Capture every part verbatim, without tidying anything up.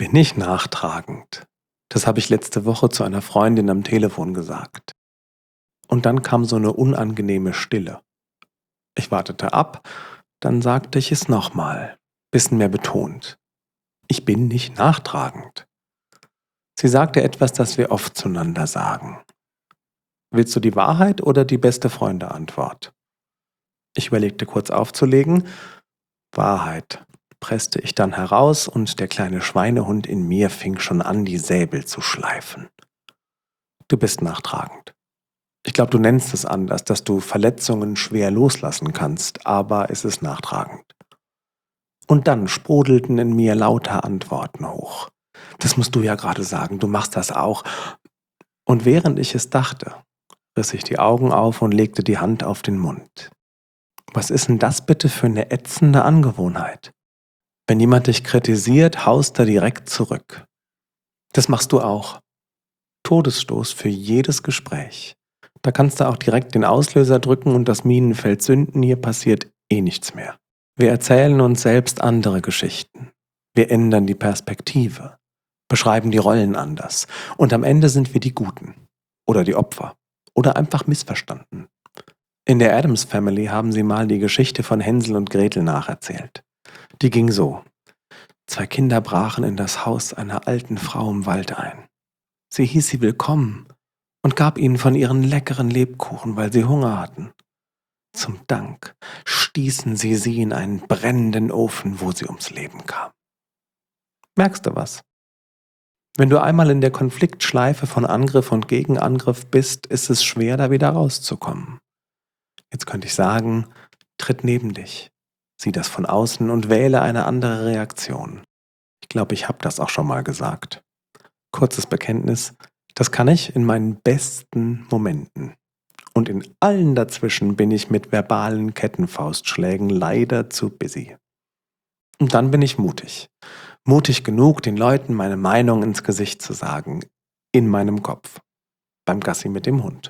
bin nicht nachtragend. Das habe ich letzte Woche zu einer Freundin am Telefon gesagt. Und dann kam so eine unangenehme Stille. Ich wartete ab, dann sagte ich es nochmal, bisschen mehr betont. Ich bin nicht nachtragend. Sie sagte etwas, das wir oft zueinander sagen. Willst du die Wahrheit oder die beste Freunde-Antwort? Ich überlegte kurz aufzulegen. Wahrheit, presste ich dann heraus und der kleine Schweinehund in mir fing schon an, die Säbel zu schleifen. Du bist nachtragend. Ich glaube, du nennst es anders, dass du Verletzungen schwer loslassen kannst, aber es ist nachtragend. Und dann sprudelten in mir lauter Antworten hoch. Das musst du ja gerade sagen, du machst das auch. Und während ich es dachte, riss ich die Augen auf und legte die Hand auf den Mund. Was ist denn das bitte für eine ätzende Angewohnheit? Wenn jemand dich kritisiert, haust er direkt zurück. Das machst du auch. Todesstoß für jedes Gespräch. Da kannst du auch direkt den Auslöser drücken und das Minenfeld zünden, hier passiert eh nichts mehr. Wir erzählen uns selbst andere Geschichten. Wir ändern die Perspektive, beschreiben die Rollen anders und am Ende sind wir die Guten oder die Opfer oder einfach missverstanden. In der Addams Family haben sie mal die Geschichte von Hänsel und Gretel nacherzählt. Die ging so. Zwei Kinder brachen in das Haus einer alten Frau im Wald ein. Sie hieß sie willkommen und gab ihnen von ihren leckeren Lebkuchen, weil sie Hunger hatten. Zum Dank stießen sie sie in einen brennenden Ofen, wo sie ums Leben kam. Merkst du was? Wenn du einmal in der Konfliktschleife von Angriff und Gegenangriff bist, ist es schwer, da wieder rauszukommen. Jetzt könnte ich sagen, tritt neben dich, sieh das von außen und wähle eine andere Reaktion. Ich glaube, ich habe das auch schon mal gesagt. Kurzes Bekenntnis, das kann ich in meinen besten Momenten. Und in allen dazwischen bin ich mit verbalen Kettenfaustschlägen leider zu busy. Und dann bin ich mutig. Mutig genug, den Leuten meine Meinung ins Gesicht zu sagen. In meinem Kopf. Beim Gassi mit dem Hund.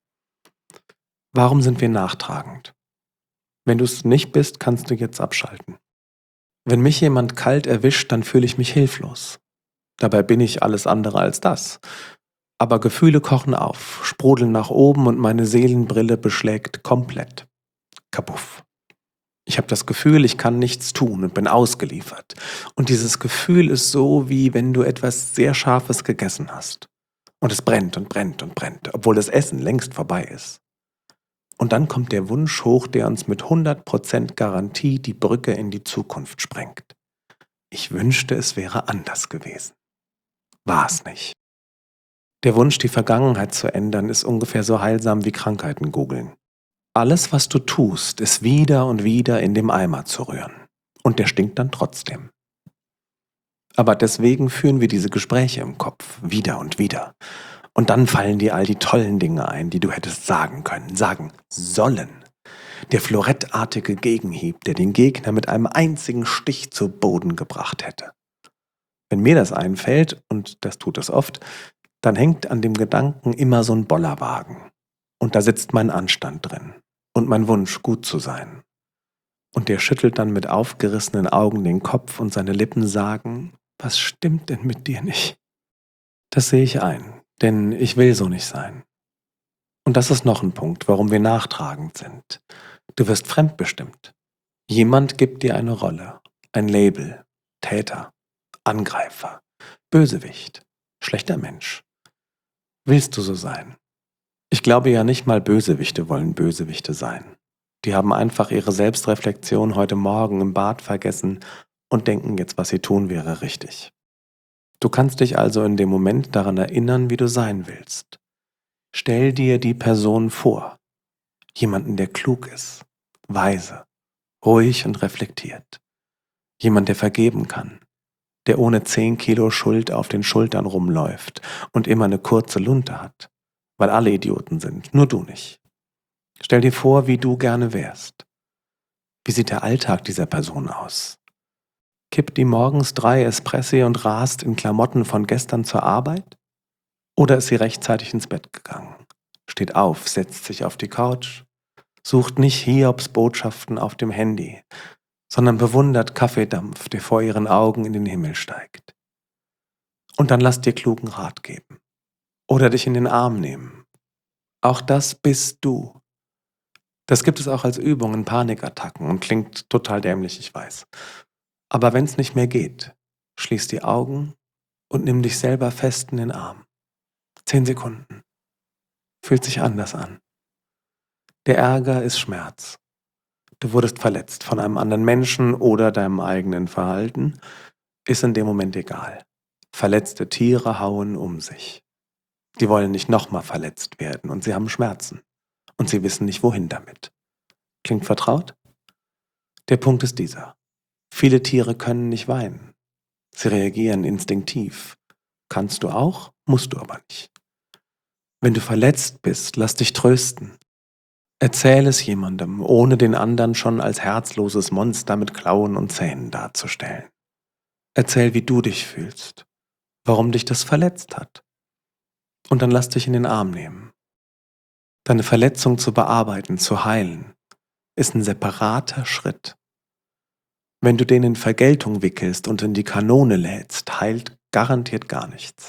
Warum sind wir nachtragend? Wenn du es nicht bist, kannst du jetzt abschalten. Wenn mich jemand kalt erwischt, dann fühle ich mich hilflos. Dabei bin ich alles andere als das. Aber Gefühle kochen auf, sprudeln nach oben und meine Seelenbrille beschlägt komplett. Kapuff. Ich habe das Gefühl, ich kann nichts tun und bin ausgeliefert. Und dieses Gefühl ist so, wie wenn du etwas sehr Scharfes gegessen hast. Und es brennt und brennt und brennt, obwohl das Essen längst vorbei ist. Und dann kommt der Wunsch hoch, der uns mit hundert Prozent Garantie die Brücke in die Zukunft sprengt. Ich wünschte, es wäre anders gewesen. War es nicht. Der Wunsch, die Vergangenheit zu ändern, ist ungefähr so heilsam wie Krankheiten googeln. Alles, was du tust, ist wieder und wieder in dem Eimer zu rühren. Und der stinkt dann trotzdem. Aber deswegen führen wir diese Gespräche im Kopf, wieder und wieder. Und dann fallen dir all die tollen Dinge ein, die du hättest sagen können, sagen sollen. Der florettartige Gegenhieb, der den Gegner mit einem einzigen Stich zu Boden gebracht hätte. Wenn mir das einfällt, und das tut es oft, dann hängt an dem Gedanken immer so ein Bollerwagen. Und da sitzt mein Anstand drin und mein Wunsch, gut zu sein. Und der schüttelt dann mit aufgerissenen Augen den Kopf und seine Lippen sagen, was stimmt denn mit dir nicht? Das sehe ich ein, denn ich will so nicht sein. Und das ist noch ein Punkt, warum wir nachtragend sind. Du wirst fremdbestimmt. Jemand gibt dir eine Rolle, ein Label, Täter, Angreifer, Bösewicht, schlechter Mensch. Willst du so sein? Ich glaube ja nicht mal Bösewichte wollen Bösewichte sein. Die haben einfach ihre Selbstreflexion heute Morgen im Bad vergessen und denken jetzt, was sie tun, wäre richtig. Du kannst dich also in dem Moment daran erinnern, wie du sein willst. Stell dir die Person vor. Jemanden, der klug ist, weise, ruhig und reflektiert. Jemand, der vergeben kann, der ohne zehn Kilo Schuld auf den Schultern rumläuft und immer eine kurze Lunte hat, weil alle Idioten sind, nur du nicht. Stell dir vor, wie du gerne wärst. Wie sieht der Alltag dieser Person aus? Kippt die morgens drei Espressi und rast in Klamotten von gestern zur Arbeit? Oder ist sie rechtzeitig ins Bett gegangen? Steht auf, setzt sich auf die Couch, sucht nicht Hiobs Botschaften auf dem Handy, sondern bewundert Kaffeedampf, der vor ihren Augen in den Himmel steigt. Und dann lass dir klugen Rat geben. Oder dich in den Arm nehmen. Auch das bist du. Das gibt es auch als Übung in Panikattacken und klingt total dämlich, ich weiß. Aber wenn es nicht mehr geht, schließ die Augen und nimm dich selber fest in den Arm. Zehn Sekunden. Fühlt sich anders an. Der Ärger ist Schmerz. Du wurdest verletzt von einem anderen Menschen oder deinem eigenen Verhalten. Ist in dem Moment egal. Verletzte Tiere hauen um sich. Die wollen nicht nochmal verletzt werden und sie haben Schmerzen. Und sie wissen nicht, wohin damit. Klingt vertraut? Der Punkt ist dieser. Viele Tiere können nicht weinen. Sie reagieren instinktiv. Kannst du auch, musst du aber nicht. Wenn du verletzt bist, lass dich trösten. Erzähl es jemandem, ohne den anderen schon als herzloses Monster mit Klauen und Zähnen darzustellen. Erzähl, wie du dich fühlst, warum dich das verletzt hat. Und dann lass dich in den Arm nehmen. Deine Verletzung zu bearbeiten, zu heilen, ist ein separater Schritt. Wenn du den in Vergeltung wickelst und in die Kanone lädst, heilt garantiert gar nichts.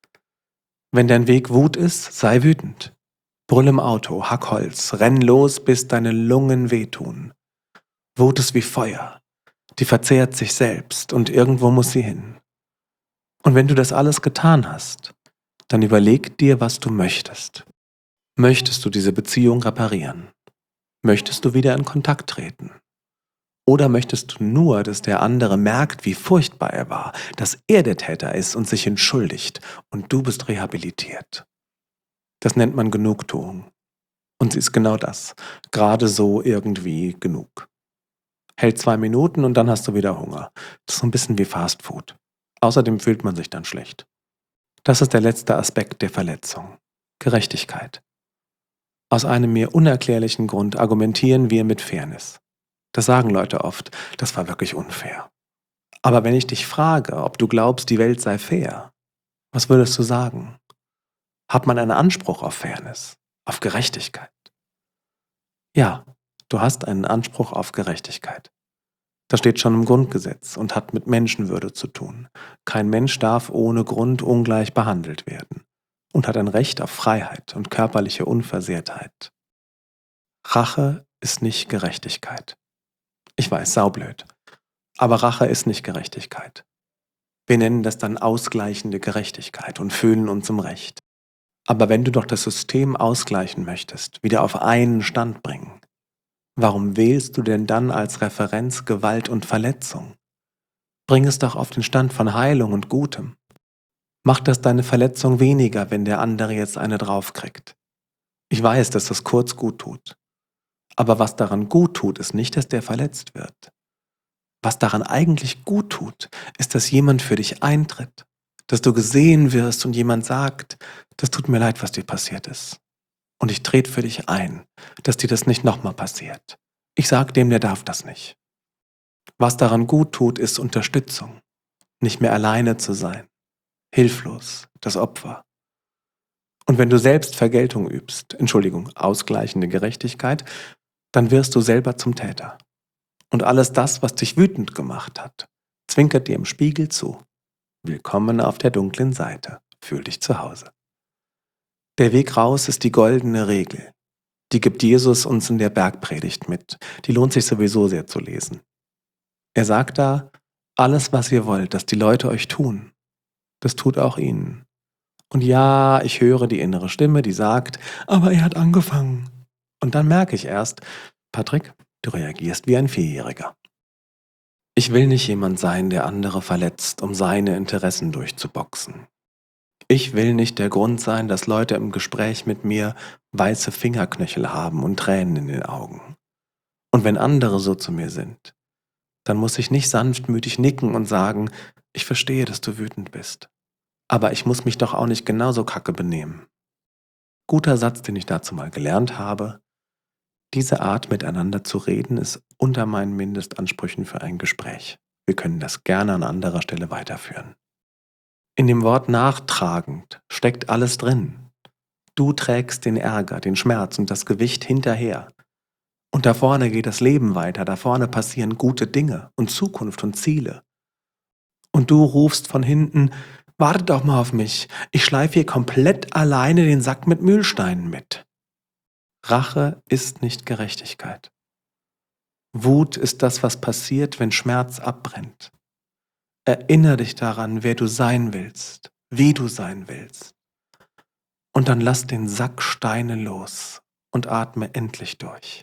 Wenn dein Weg Wut ist, sei wütend. Brüll im Auto, hack Holz, renn los, bis deine Lungen wehtun. Wut ist wie Feuer, die verzehrt sich selbst und irgendwo muss sie hin. Und wenn du das alles getan hast, dann überleg dir, was du möchtest. Möchtest du diese Beziehung reparieren? Möchtest du wieder in Kontakt treten? Oder möchtest du nur, dass der andere merkt, wie furchtbar er war, dass er der Täter ist und sich entschuldigt und du bist rehabilitiert? Das nennt man Genugtuung. Und sie ist genau das. Gerade so irgendwie genug. Hält zwei Minuten und dann hast du wieder Hunger. Das ist so ein bisschen wie Fast Food. Außerdem fühlt man sich dann schlecht. Das ist der letzte Aspekt der Verletzung. Gerechtigkeit. Aus einem mir unerklärlichen Grund argumentieren wir mit Fairness. Das sagen Leute oft, das war wirklich unfair. Aber wenn ich dich frage, ob du glaubst, die Welt sei fair, was würdest du sagen? Hat man einen Anspruch auf Fairness, auf Gerechtigkeit? Ja, du hast einen Anspruch auf Gerechtigkeit. Das steht schon im Grundgesetz und hat mit Menschenwürde zu tun. Kein Mensch darf ohne Grund ungleich behandelt werden und hat ein Recht auf Freiheit und körperliche Unversehrtheit. Rache ist nicht Gerechtigkeit. Ich weiß, saublöd. Aber Rache ist nicht Gerechtigkeit. Wir nennen das dann ausgleichende Gerechtigkeit und fühlen uns im Recht. Aber wenn du doch das System ausgleichen möchtest, wieder auf einen Stand bringen, warum wählst du denn dann als Referenz Gewalt und Verletzung? Bring es doch auf den Stand von Heilung und Gutem. Macht das deine Verletzung weniger, wenn der andere jetzt eine draufkriegt? Ich weiß, dass das kurz gut tut. Aber was daran gut tut, ist nicht, dass der verletzt wird. Was daran eigentlich gut tut, ist, dass jemand für dich eintritt, dass du gesehen wirst und jemand sagt, das tut mir leid, was dir passiert ist. Und ich trete für dich ein, dass dir das nicht nochmal passiert. Ich sag dem, der darf das nicht. Was daran gut tut, ist Unterstützung, nicht mehr alleine zu sein, hilflos, das Opfer. Und wenn du selbst Vergeltung übst, Entschuldigung, ausgleichende Gerechtigkeit, dann wirst du selber zum Täter. Und alles das, was dich wütend gemacht hat, zwinkert dir im Spiegel zu. Willkommen auf der dunklen Seite. Fühl dich zu Hause. Der Weg raus ist die goldene Regel. Die gibt Jesus uns in der Bergpredigt mit. Die lohnt sich sowieso sehr zu lesen. Er sagt da, alles, was ihr wollt, dass die Leute euch tun, das tut auch ihnen. Und ja, ich höre die innere Stimme, die sagt, aber er hat angefangen. Und dann merke ich erst, Patrick, du reagierst wie ein Vierjähriger. Ich will nicht jemand sein, der andere verletzt, um seine Interessen durchzuboxen. Ich will nicht der Grund sein, dass Leute im Gespräch mit mir weiße Fingerknöchel haben und Tränen in den Augen. Und wenn andere so zu mir sind, dann muss ich nicht sanftmütig nicken und sagen, ich verstehe, dass du wütend bist. Aber ich muss mich doch auch nicht genauso kacke benehmen. Guter Satz, den ich dazu mal gelernt habe. Diese Art, miteinander zu reden, ist unter meinen Mindestansprüchen für ein Gespräch. Wir können das gerne an anderer Stelle weiterführen. In dem Wort nachtragend steckt alles drin. Du trägst den Ärger, den Schmerz und das Gewicht hinterher. Und da vorne geht das Leben weiter, da vorne passieren gute Dinge und Zukunft und Ziele. Und du rufst von hinten, Wartet doch mal auf mich. Ich schleife hier komplett alleine den Sack mit Mühlsteinen mit. Rache ist nicht Gerechtigkeit. Wut ist das, was passiert, wenn Schmerz abbrennt. Erinnere dich daran, wer du sein willst, wie du sein willst. Und dann lass den Sack Steine los und atme endlich durch.